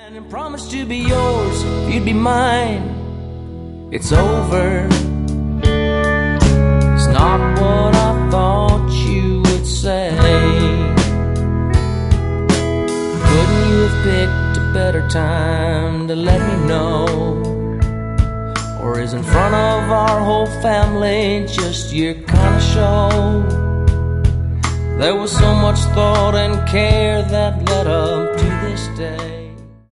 And promised to be yours if you'd be mine. It's over. It's not what I thought you would say. Couldn't you have picked a better time to let me know? Or is in front of our whole family just your kind of show? There was so much thought and care that led up to this day.